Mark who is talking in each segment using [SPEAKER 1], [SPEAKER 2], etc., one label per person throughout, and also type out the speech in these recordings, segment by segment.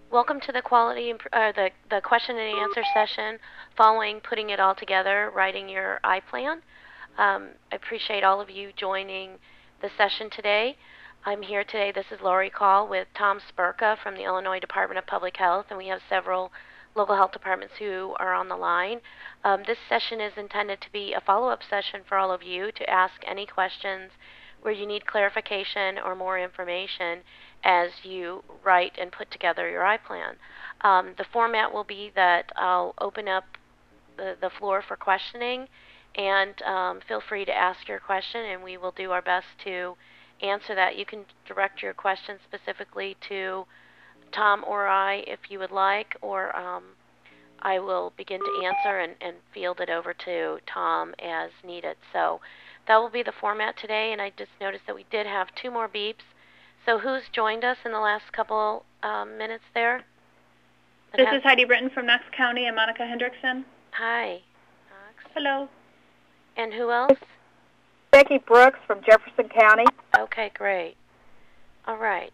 [SPEAKER 1] Welcome to the the question and answer session following putting it all together, writing your iPlan. I appreciate all of you joining the session today. I'm here today. This is Lori Call with Tom Spurka from the Illinois Department of Public Health, and we have several local health departments who are on the line. This session is intended to be a follow-up session for all of you to ask any questions where you need clarification or more information as you write and put together your iPlan. The format will be that I'll open up the floor for questioning, and feel free to ask your question, and we will do our best to answer that. You can direct your question specifically to Tom or I if you would like, or I will begin to answer and field it over to Tom as needed. So that will be the format today, and I just noticed that we did have 2 more beeps. So who's joined us in the last couple minutes there?
[SPEAKER 2] This is Heidi Britton from Knox County and Monica Hendrickson.
[SPEAKER 1] Hi.
[SPEAKER 2] Hello.
[SPEAKER 1] And who else?
[SPEAKER 3] Becky Brooks from Jefferson County.
[SPEAKER 1] Okay, great. All right.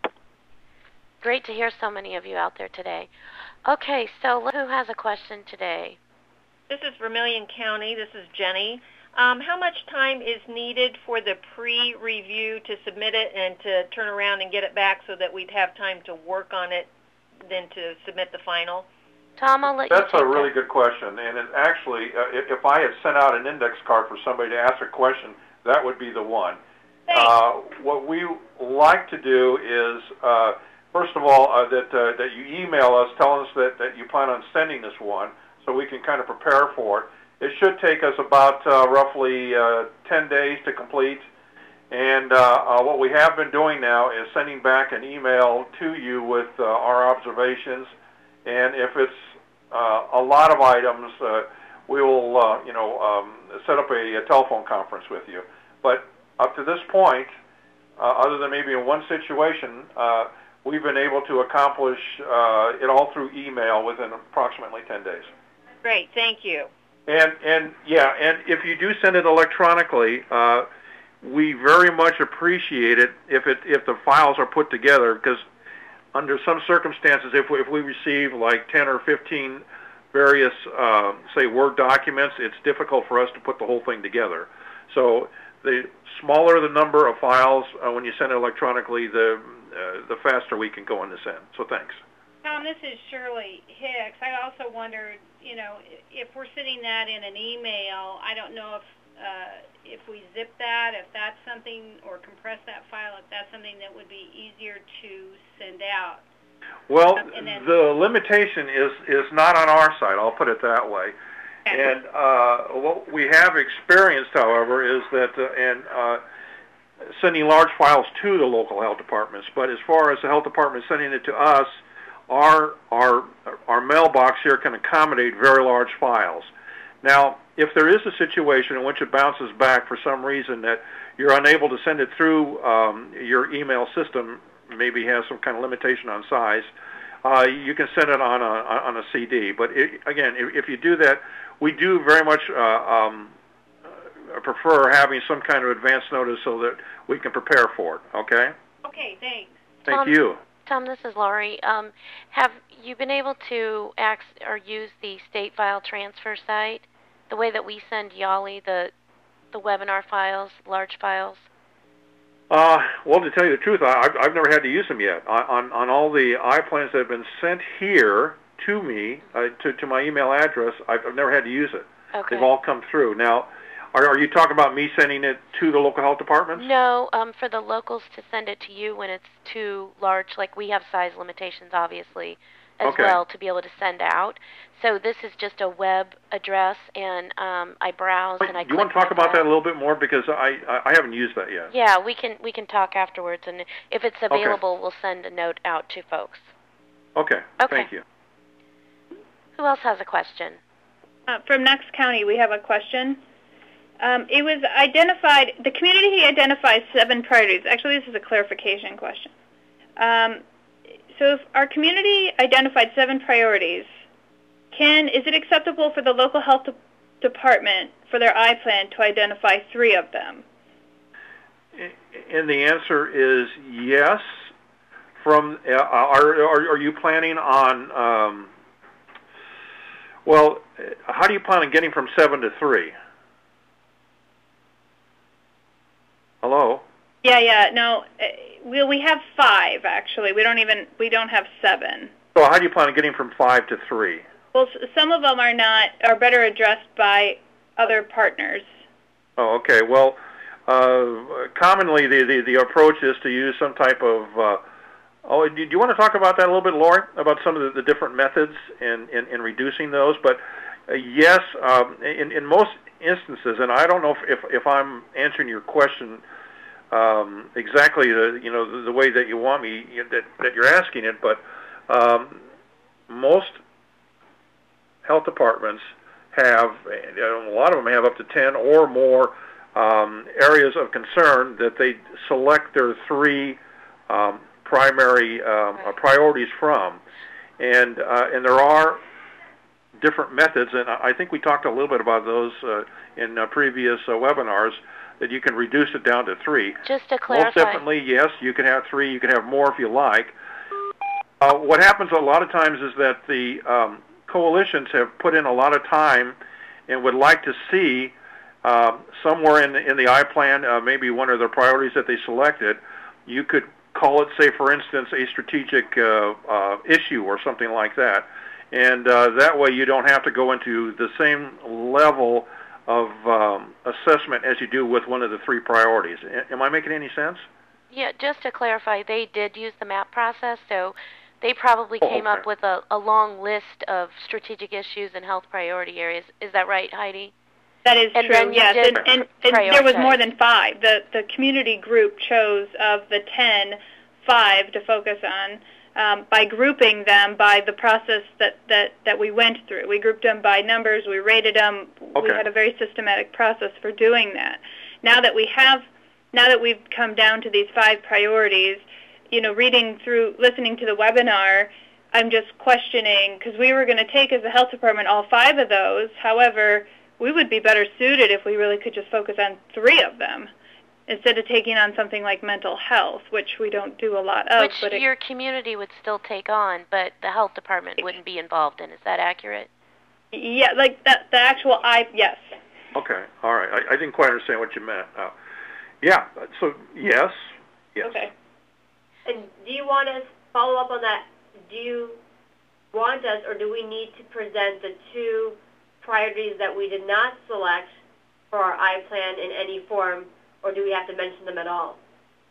[SPEAKER 1] Great to hear so many of you out there today. Okay, so who has a question today?
[SPEAKER 4] This is Vermilion County. This is Jenny. How much time is needed for the pre-review to submit it and to turn around and get it back so that we'd have time to work on it, then to submit the final?
[SPEAKER 1] Tom, I'll let you
[SPEAKER 5] That's a really good question. And it actually, if I had sent out an index card for somebody to ask a question, that would be the one. What we like to do is, first of all, that you email us telling us that you plan on sending this one so we can kind of prepare for it. It should take us about roughly 10 days to complete. And what we have been doing now is sending back an email to you with our observations. And if it's a lot of items, we will, set up a telephone conference with you. But up to this point, other than maybe in one situation, we've been able to accomplish it all through email within approximately 10 days.
[SPEAKER 4] Great, thank you.
[SPEAKER 5] And if you do send it electronically, we very much appreciate it if the files are put together, because under some circumstances, if we receive like 10 or 15 various, say, Word documents, it's difficult for us to put the whole thing together. So the smaller the number of files when you send it electronically, the faster we can go on this end. So thanks.
[SPEAKER 2] Tom, this is Shirley Hicks. I also wondered, if we're sending that in an email, I don't know if we zip that, if that's something, or compress that file, if that's something that would be easier to send out.
[SPEAKER 5] Well, the limitation is not on our side, I'll put it that way. Okay. And what we have experienced, however, is that sending large files to the local health departments, but as far as the health department sending it to us, our mailbox here can accommodate very large files. Now, if there is a situation in which it bounces back for some reason that you're unable to send it through your email system, maybe has some kind of limitation on size, you can send it on a CD. But again, if you do that, we do very much prefer having some kind of advance notice so that we can prepare for it. Okay?
[SPEAKER 2] Okay, thanks.
[SPEAKER 5] Thank you.
[SPEAKER 1] Tom, this is Laurie. Have you been able to use the state file transfer site, the way that we send YALI, the webinar files, large files?
[SPEAKER 5] Well, to tell you the truth, I've never had to use them yet. On all the iPlans that have been sent here to me, to my email address, I've never had to use it.
[SPEAKER 1] Okay.
[SPEAKER 5] They've all come through. Now, are you talking about me sending it to the local health departments?
[SPEAKER 1] No, for the locals to send it to you when it's too large. Like, we have size limitations, obviously, as well, to be able to send out. So this is just a web address, and I browse and I click.
[SPEAKER 5] You want to talk about that a little bit more, because I haven't used that yet.
[SPEAKER 1] Yeah, we can talk afterwards, and if it's available, we'll send a note out to folks.
[SPEAKER 5] Okay. Thank you.
[SPEAKER 1] Who else has a question?
[SPEAKER 2] From Knox County, we have a question. It was identified, the community identifies 7 priorities. Actually, this is a clarification question. So if our community identified 7 priorities, is it acceptable for the local health department for their iPlan to identify 3 of them?
[SPEAKER 5] And the answer is yes. from are you planning on? Well, how do you plan on getting from 7 to 3? Hello.
[SPEAKER 2] Yeah. No, we have 5 actually. We don't have 7.
[SPEAKER 5] So how do you plan on getting from 5 to 3?
[SPEAKER 2] Well, some of them are better addressed by other partners.
[SPEAKER 5] Oh, okay. Well, commonly the approach is to use some type of. Do you want to talk about that a little bit, Lori, about some of the different methods in reducing those? But yes, in most instances, and I don't know if I'm answering your question exactly the way that you want me that you're asking it, but most health departments have, a lot of them have up to 10 or more areas of concern that they select their 3 primary priorities from, and there are different methods, and I think we talked a little bit about those in previous webinars, that you can reduce it down to 3.
[SPEAKER 1] Just to clarify.
[SPEAKER 5] Most definitely, yes, you can have 3. You can have more if you like. What happens a lot of times is that the coalitions have put in a lot of time and would like to see somewhere in the I-Plan, maybe one of the priorities that they selected, you could call it, say, for instance, a strategic issue or something like that. And that way you don't have to go into the same level of assessment as you do with one of the 3 priorities. Am I making any sense?
[SPEAKER 1] Yeah, just to clarify, they did use the MAP process, so they probably came up with a long list of strategic issues and health priority areas. Is that right, Heidi?
[SPEAKER 2] That is true, yes. And there was more than 5. The community group chose of the 10, 5 to focus on by grouping them by the process that we went through. We grouped them by numbers. We rated them. We had a very systematic process for doing that. Now that we've come down to these 5 priorities, listening to the webinar, I'm just questioning, because we were going to take as a health department all 5 of those. However, we would be better suited if we really could just focus on 3 of them instead of taking on something like mental health, which we don't do a lot of.
[SPEAKER 1] Which your community would still take on, but the health department wouldn't be involved in. Is that accurate?
[SPEAKER 2] Yeah, like the actual yes.
[SPEAKER 5] Okay, all right. I didn't quite understand what you meant. Yeah, so yes.
[SPEAKER 6] Okay. And do you want us to follow up on that? Do you want us, or do we need to present the 2 priorities that we did not select for our I-Plan in any form, or do we have to mention them at all?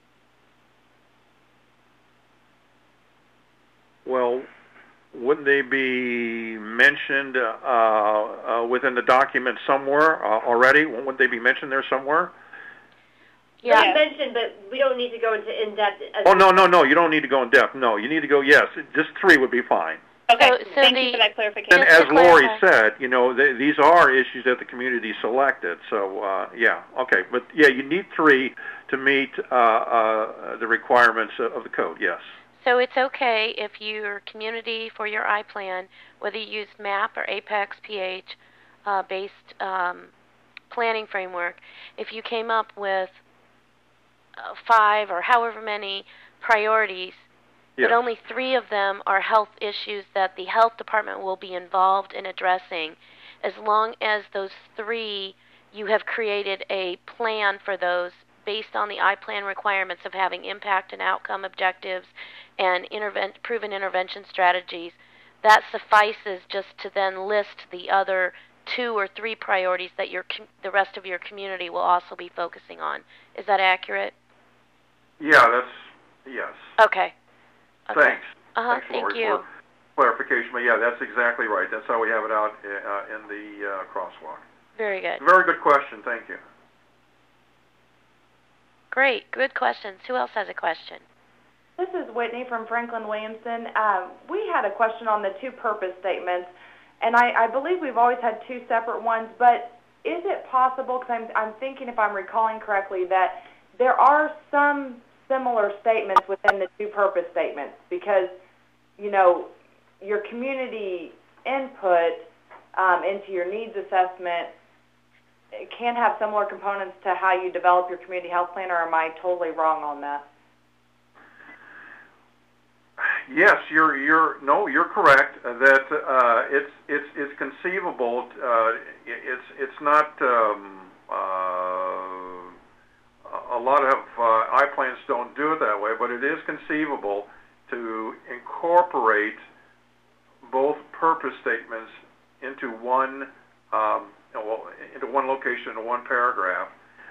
[SPEAKER 5] Well, wouldn't they be mentioned within the document somewhere already? Wouldn't they be mentioned there somewhere?
[SPEAKER 1] Yeah.
[SPEAKER 6] They're mentioned, but we don't need to go into in-depth.
[SPEAKER 5] No, you don't need to go in depth. No, you need to go, yes, just 3 would be fine.
[SPEAKER 2] Okay, thank you for that clarification.
[SPEAKER 5] And as Lori said, these are issues that the community selected. So, yeah, okay. But, yeah, you need 3 to meet the requirements of the code, yes.
[SPEAKER 1] So it's okay if your community for your I-Plan, whether you use MAP or Apex PH based planning framework, if you came up with 5 or however many priorities, but only 3 of them are health issues that the health department will be involved in addressing. As long as those 3, you have created a plan for those based on the I-Plan requirements of having impact and outcome objectives and proven intervention strategies, that suffices just to then list the other 2 or 3 priorities that the rest of your community will also be focusing on. Is that accurate?
[SPEAKER 5] Yeah, yes.
[SPEAKER 1] Okay.
[SPEAKER 5] Thanks.
[SPEAKER 1] Thanks,
[SPEAKER 5] Lori,
[SPEAKER 1] thank you.
[SPEAKER 5] For clarification, but yeah, that's exactly right. That's how we have it out in the crosswalk.
[SPEAKER 1] Very good.
[SPEAKER 5] Very good question. Thank you.
[SPEAKER 1] Great. Good questions. Who else has a question?
[SPEAKER 7] This is Whitney from Franklin Williamson. We had a question on the 2 purpose statements, and I believe we've always had 2 separate ones, but is it possible, because I'm thinking, if I'm recalling correctly, that there are some similar statements within the 2 purpose statements, because, your community input into your needs assessment can have similar components to how you develop your community health plan, or am I totally wrong on that?
[SPEAKER 5] Yes, you're correct. That it's conceivable. It's not. A lot of I-plans don't do it that way, but it is conceivable to incorporate both purpose statements into one location, in one paragraph,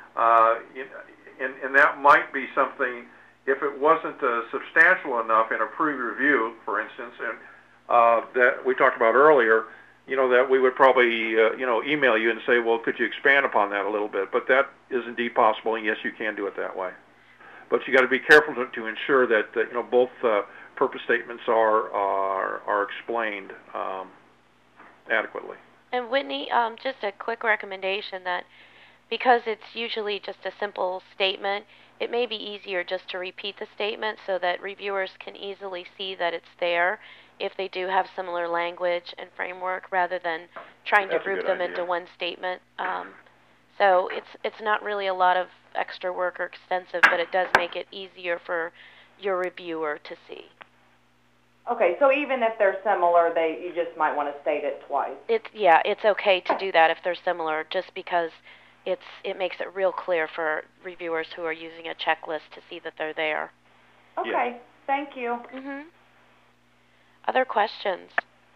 [SPEAKER 5] and that might be something. If it wasn't substantial enough in a pre-review, for instance, and that we talked about earlier, that we would probably, email you and say, well, could you expand upon that a little bit? But that is indeed possible, and yes, you can do it that way. But you got to be careful to ensure that both purpose statements are explained adequately.
[SPEAKER 1] And Whitney, just a quick recommendation that because it's usually just a simple statement, it may be easier just to repeat the statement so that reviewers can easily see that it's there if they do have similar language and framework, rather than trying to group them into one statement. So it's not really a lot of extra work or extensive, but it does make it easier for your reviewer to see.
[SPEAKER 7] Okay, so even if they're similar, you just might want to state it twice.
[SPEAKER 1] It's okay to do that if they're similar, just because it makes it real clear for reviewers who are using a checklist to see that they're there.
[SPEAKER 7] Okay,
[SPEAKER 5] yeah.
[SPEAKER 7] Thank you.
[SPEAKER 1] Mm-hmm. Other questions?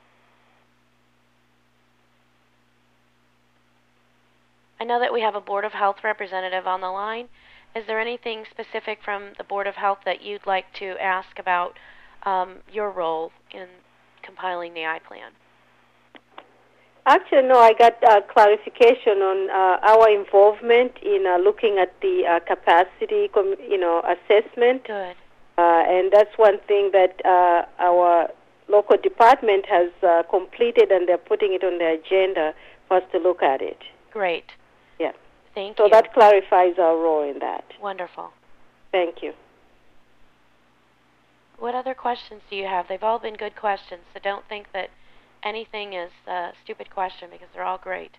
[SPEAKER 1] I know that we have a Board of Health representative on the line. Is there anything specific from the Board of Health that you'd like to ask about your role in compiling the I-Plan?
[SPEAKER 8] Actually, no, I got clarification on our involvement in looking at the capacity, assessment.
[SPEAKER 1] Good.
[SPEAKER 8] And that's one thing that our local department has completed, and they're putting it on the agenda for us to look at it.
[SPEAKER 1] Great.
[SPEAKER 8] Yeah.
[SPEAKER 1] Thank you.
[SPEAKER 8] So that clarifies our role in that.
[SPEAKER 1] Wonderful.
[SPEAKER 8] Thank you.
[SPEAKER 1] What other questions do you have? They've all been good questions, so don't think that anything is a stupid question, because they're all great.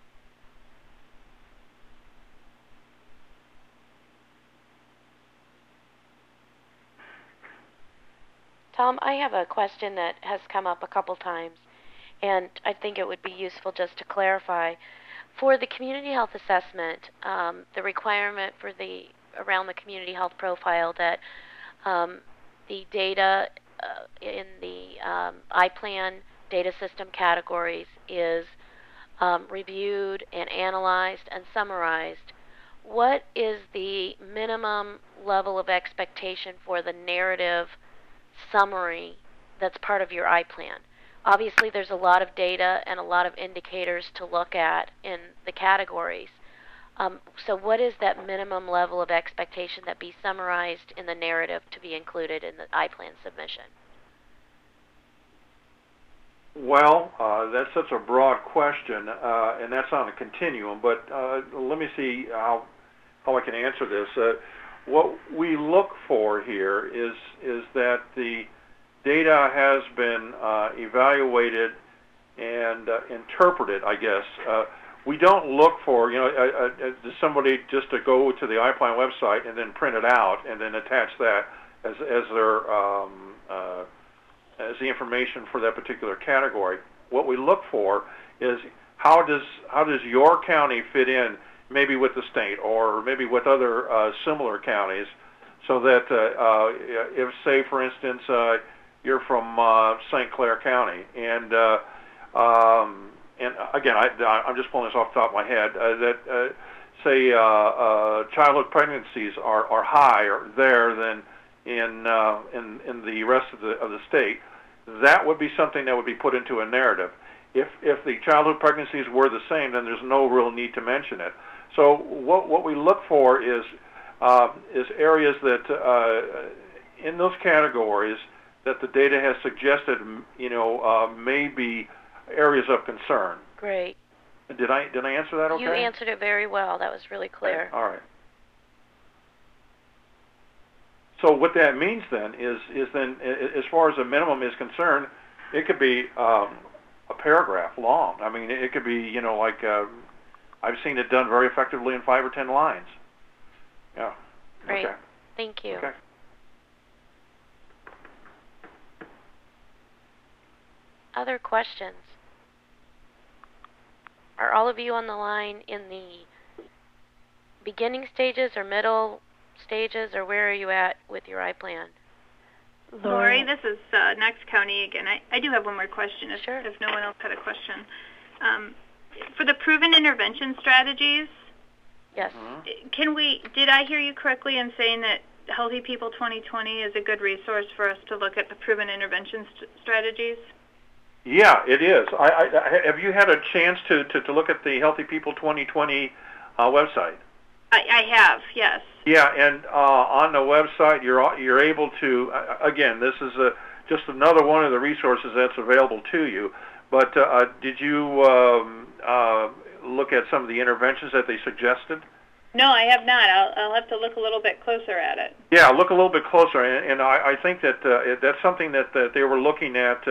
[SPEAKER 1] Tom, I have a question that has come up a couple times, and I think it would be useful just to clarify. For the community health assessment, the requirement for around the community health profile that the data in the I-Plan data system categories is reviewed and analyzed and summarized. What is the minimum level of expectation for the narrative summary that's part of your I-Plan? Obviously, there's a lot of data and a lot of indicators to look at in the categories. So what is that minimum level of expectation that be summarized in the narrative to be included in the I-Plan submission?
[SPEAKER 5] Well, that's such a broad question, and that's on a continuum, but let me see how I can answer this. What we look for here is that the data has been evaluated and interpreted, I guess. We don't look for, somebody just to go to the I-Plan website and then print it out and then attach that as their as the information for that particular category. What we look for is how does your county fit in, maybe with the state or maybe with other similar counties, so that if, say, for instance, you're from St. Clair County, and again, I'm just pulling this off the top of my head, that say childhood pregnancies are higher there than in the rest of the state, that would be something that would be put into a narrative. If the childhood pregnancies were the same, then there's no real need to mention it. So what we look for is areas that in those categories that the data has suggested, may be areas of concern.
[SPEAKER 1] Great.
[SPEAKER 5] Did I answer that okay?
[SPEAKER 1] You answered it very well. That was really clear.
[SPEAKER 5] All right. So what that means then is then, as far as the minimum is concerned, it could be a paragraph long. I mean, it could be, I've seen it done very effectively in 5 or 10 lines. Yeah.
[SPEAKER 1] Great.
[SPEAKER 5] Okay.
[SPEAKER 1] Thank you.
[SPEAKER 5] Okay.
[SPEAKER 1] other questions? Are all of you on the line in the beginning stages or middle stages, or where are you at with your iPlan?
[SPEAKER 2] Lori, this is Knox County again. I do have one more question if no one else had a question. For the proven intervention strategies,
[SPEAKER 1] yes.
[SPEAKER 2] Did I hear you correctly in saying that Healthy People 2020 is a good resource for us to look at the proven intervention strategies?
[SPEAKER 5] Yeah, it is. Have you had a chance to look at the Healthy People 2020 website?
[SPEAKER 2] I have, yes.
[SPEAKER 5] Yeah, and on the website you're able to. Again, this is just another one of the resources that's available to you. But did you look at some of the interventions that they suggested?
[SPEAKER 2] No, I have not. I'll have to look a little bit closer at it.
[SPEAKER 5] Yeah, look a little bit closer, and I think that that's something that they were looking at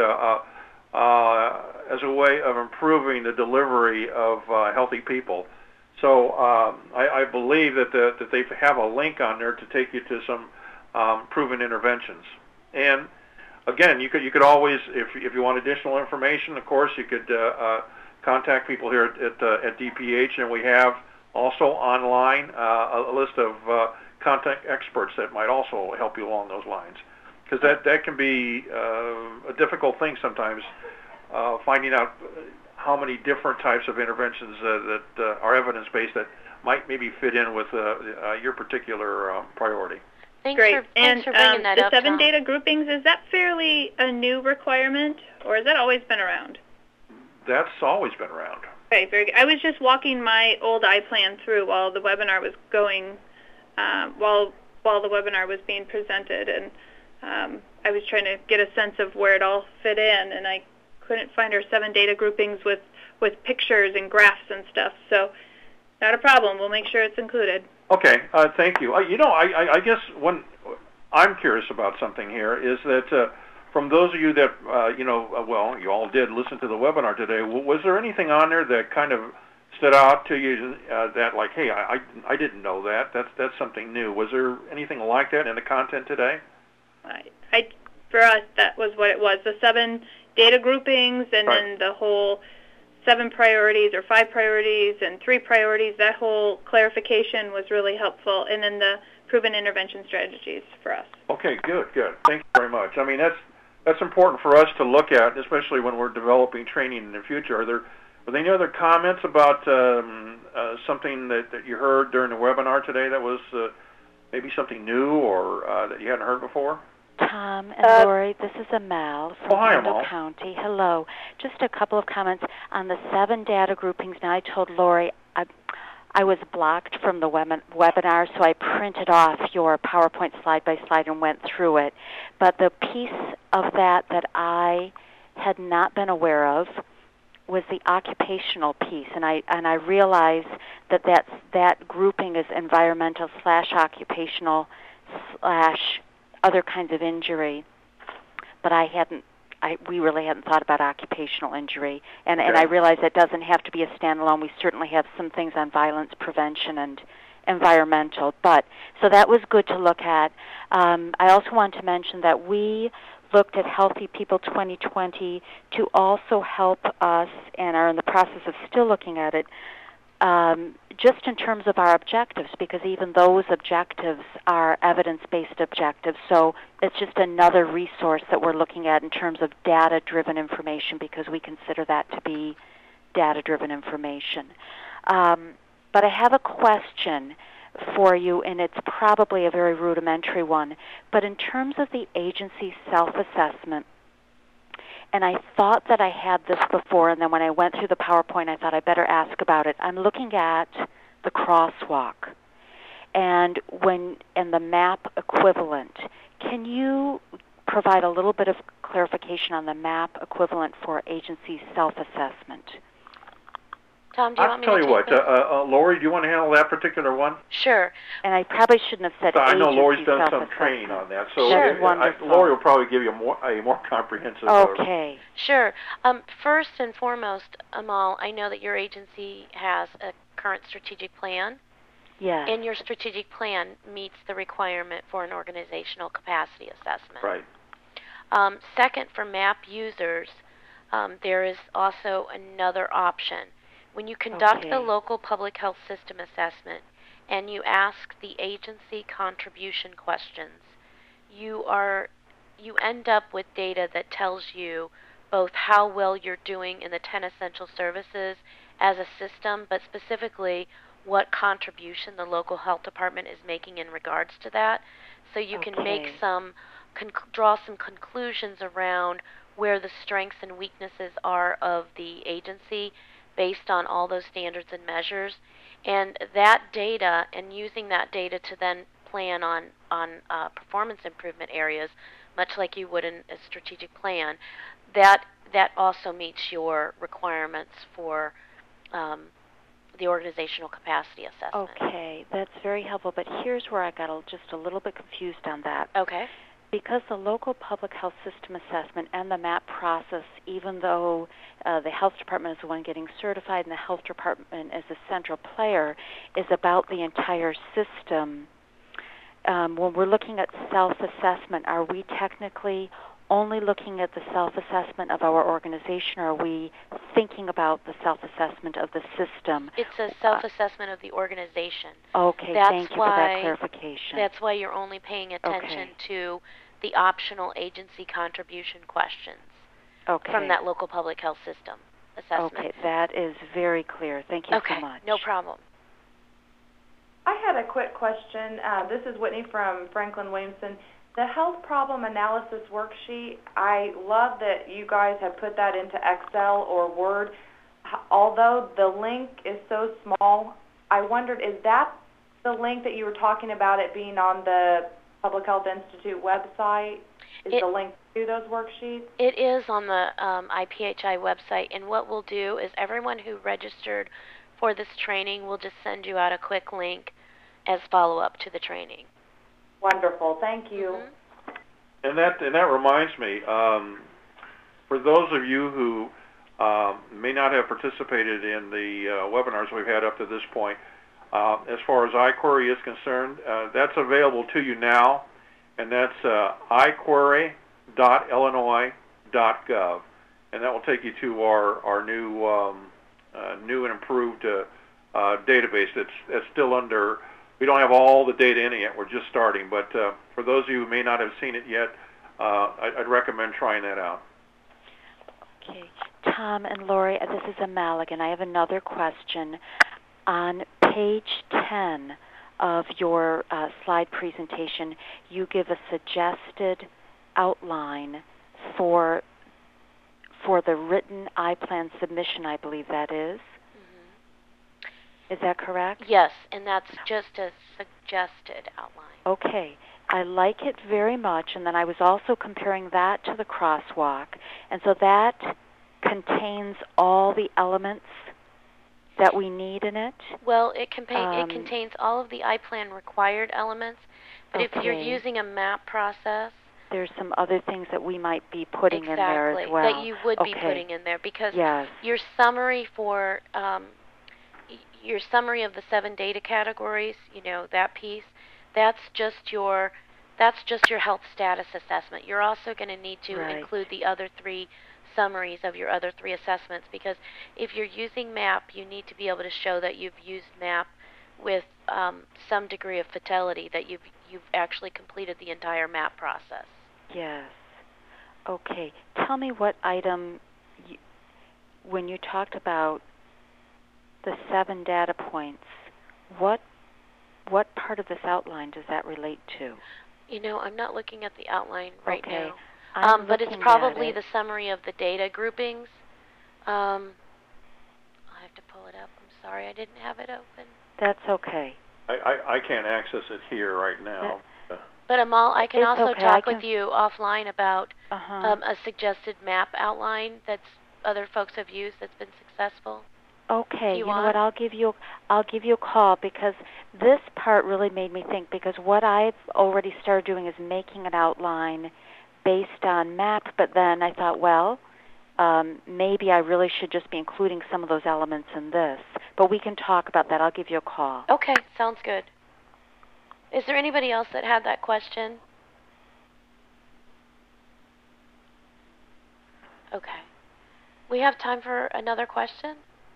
[SPEAKER 5] as a way of improving the delivery of Healthy People. So I believe that they have a link on there to take you to some proven interventions. And again, you could always, if you want additional information, of course, you could contact people here at DPH, and we have also online a list of contact experts that might also help you along those lines, because that can be a difficult thing sometimes, finding out how many different types of interventions that are evidence-based that might maybe fit in with your particular priority.
[SPEAKER 1] Thanks for bringing that up,
[SPEAKER 2] the 7
[SPEAKER 1] Tom.
[SPEAKER 2] data groupings, is that fairly a new requirement, or has that always been around?
[SPEAKER 5] That's always been around.
[SPEAKER 2] Okay, very good. I was just walking my old iPlan through while the webinar was going, while the webinar was being presented, and I was trying to get a sense of where it all fit in, and I couldn't find our 7 data groupings with pictures and graphs and stuff. So, not a problem. We'll make sure it's included.
[SPEAKER 5] Okay, thank you. I guess one I'm curious about something here is that from those of you that well, you all did listen to the webinar today. Was there anything on there that kind of stood out to you that, like, hey, I didn't know that. That's something new. Was there anything like that in the content today?
[SPEAKER 2] For us, that was what it was. The 7 data groupings, and then the whole 7 priorities or 5 priorities and 3 priorities. That whole clarification was really helpful, and then the proven intervention strategies for us.
[SPEAKER 5] Okay, good. Thank you very much. I mean, that's important for us to look at, especially when we're developing training in the future. Are there any other comments about something that you heard during the webinar today that was maybe something new or that you hadn't heard before?
[SPEAKER 9] Tom and Lori, this is Amal from Kendall County. Hello. Just a couple of comments on the 7 data groupings. Now, I told Lori I was blocked from the webinar, so I printed off your PowerPoint slide by slide and went through it. But the piece of that I had not been aware of was the occupational piece, and I realized that grouping is environmental / occupational / other kinds of injury, but we really hadn't thought about occupational injury, and I realized that doesn't have to be a standalone. We certainly have some things on violence prevention and environmental, so that was good to look at. I also want to mention that we looked at Healthy People 2020 to also help us, and are in the process of still looking at it, just in terms of our objectives, because even those objectives are evidence-based objectives. So it's just another resource that we're looking at in terms of data-driven information, because we consider that to be data-driven information. But I have a question for you, and it's probably a very rudimentary one. But in terms of the agency self-assessment, and I thought that I had this before, and then when I went through the PowerPoint, I thought I better ask about it. I'm looking at the crosswalk and the map equivalent. Can you provide a little bit of clarification on the map equivalent for agency self-assessment?
[SPEAKER 1] Tom, do you want me to
[SPEAKER 5] tell you what, Lori, do you want to handle that particular one?
[SPEAKER 1] Sure.
[SPEAKER 9] And I probably shouldn't have said
[SPEAKER 5] I know
[SPEAKER 9] agency
[SPEAKER 5] Lori's done some
[SPEAKER 9] self-assessment.
[SPEAKER 5] training on that, so
[SPEAKER 9] Sure.
[SPEAKER 5] Lori will probably give you a more comprehensive.
[SPEAKER 9] Okay.
[SPEAKER 1] Sure. First and foremost, Amal, I know that your agency has a current strategic plan.
[SPEAKER 9] Yes.
[SPEAKER 1] And your strategic plan meets the requirement for an organizational capacity assessment.
[SPEAKER 5] Right.
[SPEAKER 1] Second, for MAP users, there is also another option. When you conduct the local public health system assessment and you ask the agency contribution questions, you end up with data that tells you both how well you're doing in the 10 essential services as a system, but specifically what contribution the local health department is making in regards to that. So you can make draw some conclusions around where the strengths and weaknesses are of the agency based on all those standards and measures. And that data, and using that data to then plan on performance improvement areas, much like you would in a strategic plan, that also meets your requirements for the organizational capacity assessment.
[SPEAKER 9] Okay, that's very helpful, but here's where I got just a little bit confused on that.
[SPEAKER 1] Okay.
[SPEAKER 9] Because the local public health system assessment and the MAP process, even though the health department is the one getting certified and the health department is a central player, is about the entire system, when we're looking at self-assessment, are we technically only looking at the self-assessment of our organization, or are we thinking about the self-assessment of the system?
[SPEAKER 1] It's a self-assessment of the organization.
[SPEAKER 9] Okay, thank you for that clarification.
[SPEAKER 1] That's why you're only paying attention to the optional agency contribution questions from that local public health system assessment.
[SPEAKER 9] Okay, that is very clear. Thank you so much.
[SPEAKER 1] No problem.
[SPEAKER 7] I had a quick question. This is Whitney from Franklin Williamson. The health problem analysis worksheet, I love that you guys have put that into Excel or Word. Although the link is so small, I wondered, is that the link that you were talking about it being on the Public Health Institute website? Is the link to those worksheets?
[SPEAKER 1] It is on the IPHI website, and what we'll do is everyone who registered for this training will just send you out a quick link as follow-up to the training.
[SPEAKER 7] Wonderful. Thank you.
[SPEAKER 5] And that reminds me, for those of you who may not have participated in the webinars we've had up to this point, as far as iQuery is concerned, that's available to you now, and that's iQuery.illinois.gov, and that will take you to our new and improved database. It's still under. We don't have all the data in it yet. We're just starting. But for those of you who may not have seen it yet, I'd recommend trying that out.
[SPEAKER 9] Okay. Tom and Lori, this is Amal again. I have another question. On page 10 of your slide presentation, you give a suggested outline for the written iPlan submission, I believe that is. Is that correct?
[SPEAKER 1] Yes, and that's just a suggested outline.
[SPEAKER 9] Okay. I like it very much, and then I was also comparing that to the crosswalk, and so that contains all the elements that we need in it?
[SPEAKER 1] Well, it contains all of the iPlan required elements, but if you're using a MAP process,
[SPEAKER 9] there's some other things that we might be putting in there as well.
[SPEAKER 1] That you would be putting in there, because your summary for your summary of the 7 data categories, that piece, that's just your health status assessment. You're also going to need to include the other 3 summaries of your other 3 assessments, because if you're using MAP, you need to be able to show that you've used MAP with some degree of fidelity, that you've actually completed the entire MAP process.
[SPEAKER 9] Yes. Okay. Tell me what item, when you talked about the 7 data points, what part of this outline does that relate to?
[SPEAKER 1] I'm not looking at the outline right now.
[SPEAKER 9] But
[SPEAKER 1] it's probably the summary of the data groupings. I'll have to pull it up. I'm sorry, I didn't have it open.
[SPEAKER 9] That's okay.
[SPEAKER 5] I can't access it here right now.
[SPEAKER 1] But Amal, I can also talk with you offline about a suggested MAP outline that other folks have used that's been successful.
[SPEAKER 9] Okay, you know what? I'll give you a call, because this part really made me think, because what I've already started doing is making an outline based on MAP, but then I thought, well, maybe I really should just be including some of those elements in this. But we can talk about that. I'll give you a call.
[SPEAKER 1] Okay, sounds good. Is there anybody else that had that question? Okay. We have time for another question.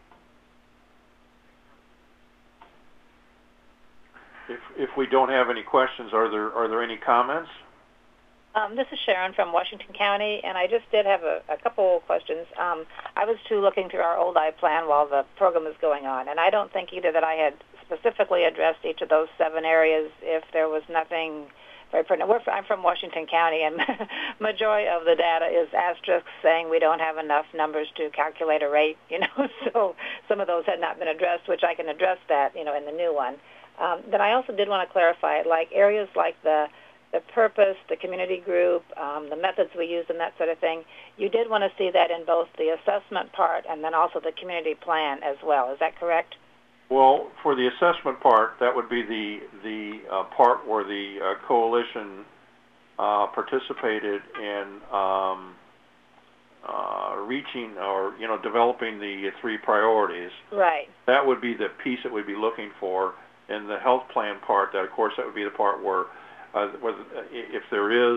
[SPEAKER 5] If we don't have any questions, are there any comments?
[SPEAKER 3] This is Sharon from Washington County, and I just did have a couple questions. I was too looking through our old I-Plan while the program was going on, and I don't think either that I had specifically addressed each of those 7 areas if there was nothing very pertinent. I'm from Washington County, and majority of the data is asterisks saying we don't have enough numbers to calculate a rate, so some of those had not been addressed, which I can address that, in the new one. Then I also did want to clarify, like areas like the purpose, the community group, the methods we use, and that sort of thing. You did want to see that in both the assessment part and then also the community plan as well. Is that correct?
[SPEAKER 5] Well, for the assessment part, that would be the part where the coalition participated in reaching or developing the 3 priorities.
[SPEAKER 3] Right.
[SPEAKER 5] That would be the piece that we'd be looking for. In the health plan part, that of course that would be the part where if there is,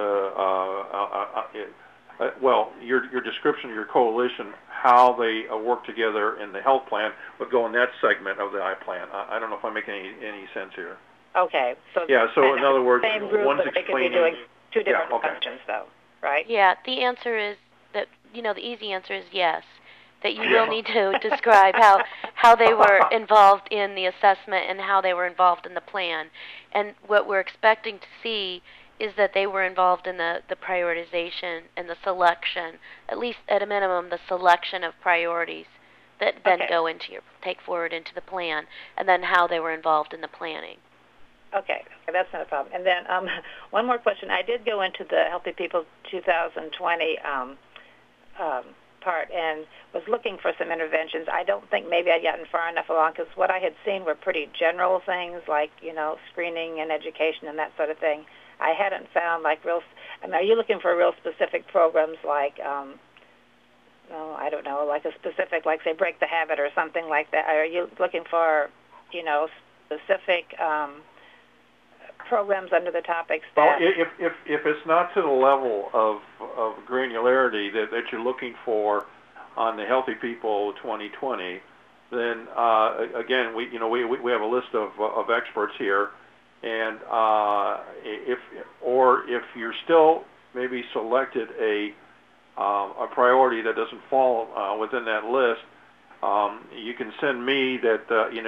[SPEAKER 5] your description of your coalition, how they work together in the health plan would go in that segment of the I-Plan. I don't know if I'm making any sense here.
[SPEAKER 3] Okay. So
[SPEAKER 5] so in other words,
[SPEAKER 3] same group,
[SPEAKER 5] one's
[SPEAKER 3] but they
[SPEAKER 5] explaining.
[SPEAKER 3] could be doing 2 different functions, though, right?
[SPEAKER 1] Yeah. The answer is that the easy answer is yes. That you will need to describe how they were involved in the assessment and how they were involved in the plan. And what we're expecting to see is that they were involved in the prioritization and the selection, at least at a minimum, the selection of priorities that then take forward into the plan, and then how they were involved in the planning.
[SPEAKER 3] Okay, that's not a problem. And then one more question. I did go into the Healthy People 2020 part and was looking for some interventions. I don't think maybe I'd gotten far enough along because what I had seen were pretty general things like, screening and education and that sort of thing. I hadn't found like are you looking for real specific programs like, I don't know, like a specific, like say Break the Habit or something like that? Are you looking for, specific programs under the topics that...
[SPEAKER 5] Well, if it's not to the level of granularity that you're looking for on the Healthy People 2020, then again we have a list of experts here, and if you're still maybe selected a priority that doesn't fall within that list, you can send me that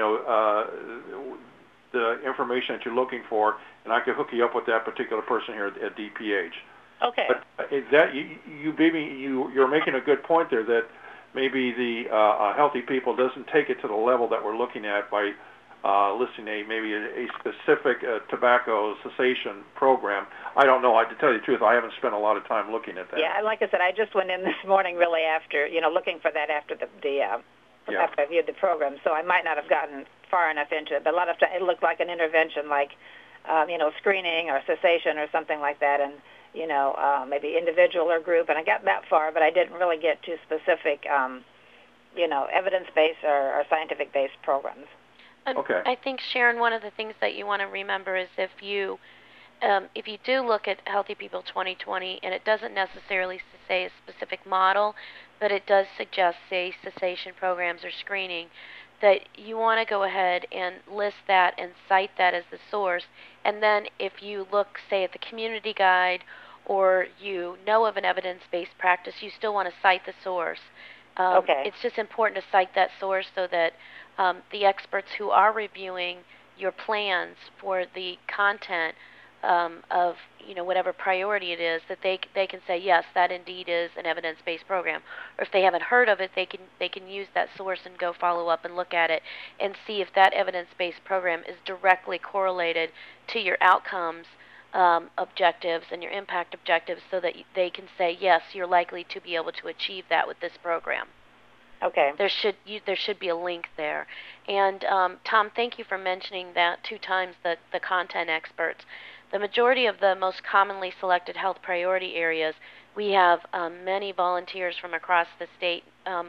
[SPEAKER 5] the information that you're looking for, and I can hook you up with that particular person here at DPH.
[SPEAKER 3] Okay.
[SPEAKER 5] But you're making a good point there that maybe the Healthy People doesn't take it to the level that we're looking at by listing a specific tobacco cessation program. I don't know. To tell you the truth, I haven't spent a lot of time looking at that.
[SPEAKER 3] Yeah, like I said, I just went in this morning really after, looking for that after after I viewed the program, so I might not have gotten far enough into it, but a lot of times it looked like an intervention like, screening or cessation or something like that, and, maybe individual or group, and I got that far, but I didn't really get to specific, evidence-based or scientific-based programs.
[SPEAKER 5] Okay.
[SPEAKER 1] I think, Sharon, one of the things that you want to remember is if you do look at Healthy People 2020, and it doesn't necessarily say a specific model, but it does suggest, say, cessation programs or screening, that you want to go ahead and list that and cite that as the source. And then if you look, say, at the community guide or you know of an evidence-based practice, you still want to cite the source.
[SPEAKER 3] Okay.
[SPEAKER 1] It's just important to cite that source so that the experts who are reviewing your plans for the content of whatever priority it is, that they can say, yes, that indeed is an evidence-based program. Or if they haven't heard of it, they can use that source and go follow up and look at it and see if that evidence-based program is directly correlated to your outcomes objectives and your impact objectives, so that they can say, yes, you're likely to be able to achieve that with this program.
[SPEAKER 3] Okay.
[SPEAKER 1] There should be a link there. And Tom, thank you for mentioning that 2 times, the content experts. The majority of the most commonly selected health priority areas, we have many volunteers from across the state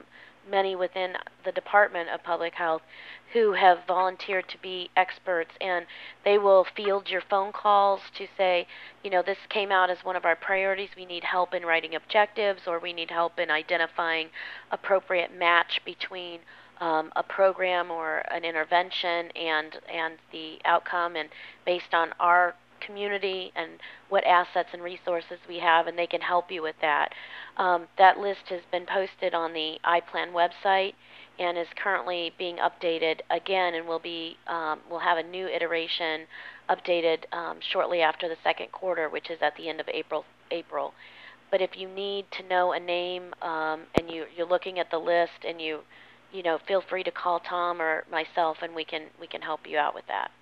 [SPEAKER 1] many within the Department of Public Health who have volunteered to be experts, and they will field your phone calls to say, this came out as one of our priorities. We need help in writing objectives, or we need help in identifying appropriate match between a program or an intervention and the outcome, and based on our community and what assets and resources we have, and they can help you with that. That list has been posted on the iPlan website and is currently being updated again, and we'll have a new iteration updated shortly after the second quarter, which is at the end of April. But if you need to know a name and you're looking at the list, and you feel free to call Tom or myself, and we can help you out with that.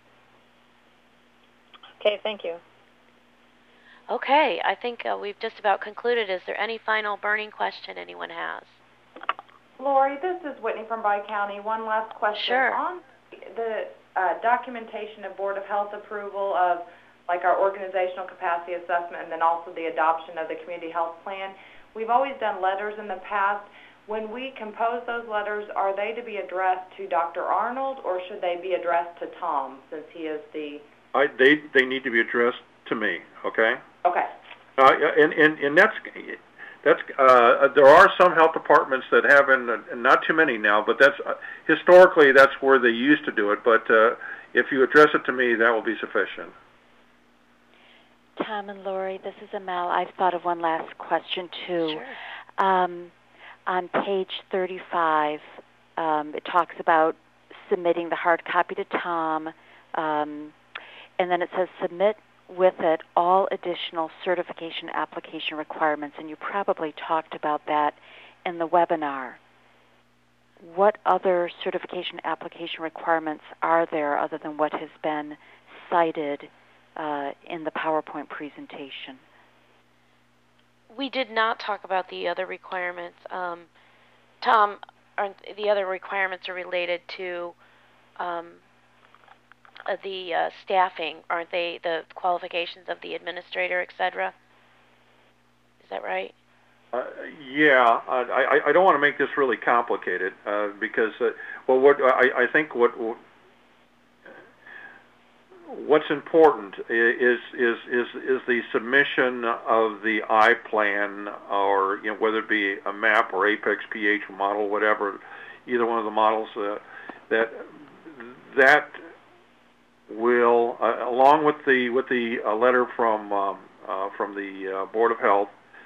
[SPEAKER 3] Okay, thank you.
[SPEAKER 1] Okay, I think we've just about concluded. Is there any final burning question anyone has?
[SPEAKER 7] Lori, this is Whitney from Bi-County. One last question.
[SPEAKER 1] Sure.
[SPEAKER 7] On the documentation of Board of Health approval of our organizational capacity assessment, and then also the adoption of the community health plan, we've always done letters in the past. When we compose those letters, are they to be addressed to Dr. Arnold, or should they be addressed to Tom, since he is the...
[SPEAKER 5] They need to be addressed to me, okay?
[SPEAKER 7] Okay.
[SPEAKER 5] And that's there are some health departments that have, and not too many now, but that's historically that's where they used to do it. But if you address it to me, that will be sufficient.
[SPEAKER 9] Tom and Lori, this is Amal. I've thought of one last question too.
[SPEAKER 1] Sure.
[SPEAKER 9] On page 35, it talks about submitting the hard copy to Tom, and then it says submit with it all additional certification application requirements, and you probably talked about that in the webinar. What other certification application requirements are there other than what has been cited in the PowerPoint presentation?
[SPEAKER 1] We did not talk about the other requirements. Tom, the other requirements are related to the staffing, aren't they? The qualifications of the administrator, etc. Is that right?
[SPEAKER 5] Yeah, I don't want to make this really complicated because, I think what's important is the submission of the iPlan, or whether it be a MAP or Apex PH model, whatever, either one of the models that will, along with the letter from the Board of Health,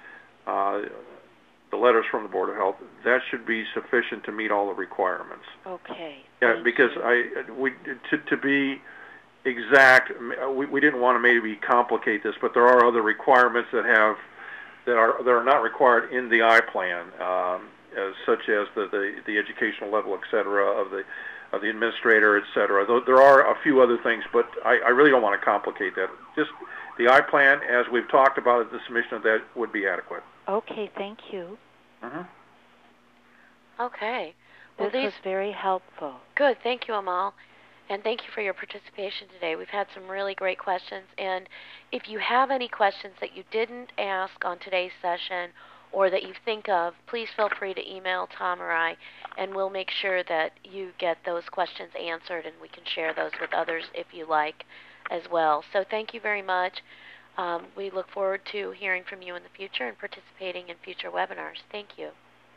[SPEAKER 5] the letters from the Board of Health, that should be sufficient to meet all the requirements.
[SPEAKER 9] Okay.
[SPEAKER 5] Yeah, because to be exact, we didn't want to maybe complicate this, but there are other requirements that are not required in the iPlan, such as the educational level, etc., of the administrator, etc. There are a few other things, but I really don't want to complicate that. Just the iPlan, as we've talked about, the submission of that would be adequate.
[SPEAKER 9] Okay, thank you.
[SPEAKER 5] Mm-hmm.
[SPEAKER 1] Okay. Well,
[SPEAKER 9] this was very helpful.
[SPEAKER 1] Good. Thank you, Amal. And thank you for your participation today. We've had some really great questions. And if you have any questions that you didn't ask on today's session or that you think of, please feel free to email Tom or I, and we'll make sure that you get those questions answered, and we can share those with others if you like as well. So thank you very much. We look forward to hearing from you in the future and participating in future webinars. Thank you.